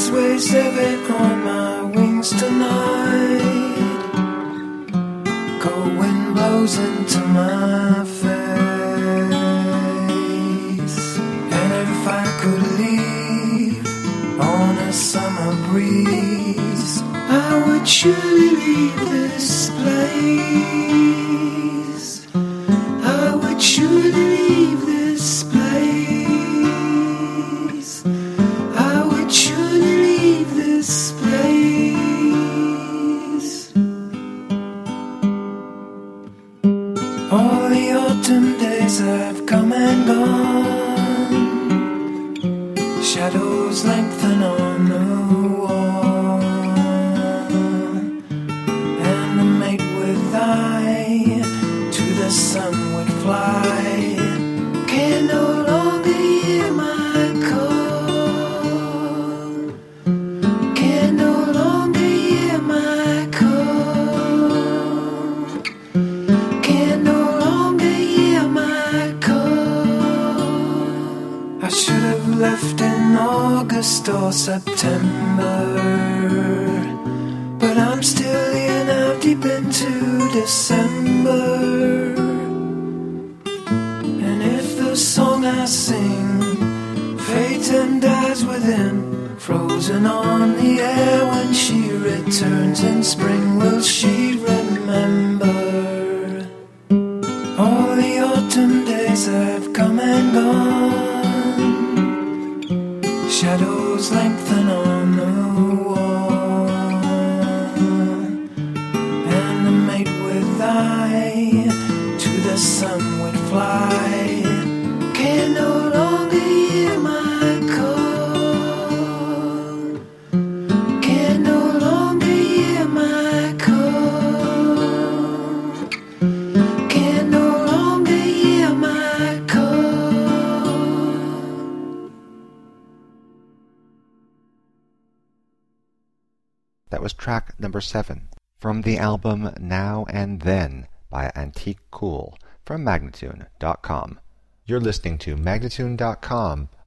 waves heavy on my wings tonight. Cold wind blows into my face. And if I could leave on a summer breeze, I would surely leave this place. I would surely leave this place. I would surely leave this place. All the autumn days have come and gone. Shadows lengthen on the wall, and the mate with eye to the sun would fly. Can no longer hear my call. Can no longer hear my call. Can no longer hear my call. I should have left in August or September, but I'm still here now, deep into December. And if the song I sing fades and dies within, frozen on the air when she returns in spring, will she remember? All the autumn days have come and gone. Shadows lengthen on the wall, and the mate with eye to the sun would fly. Can no longer hear my call. Can no longer hear my call. Can no longer hear my call. That was track number 7 from the album Now and Then by Antique Cool from Magnatune.com. You're listening to Magnatune.com,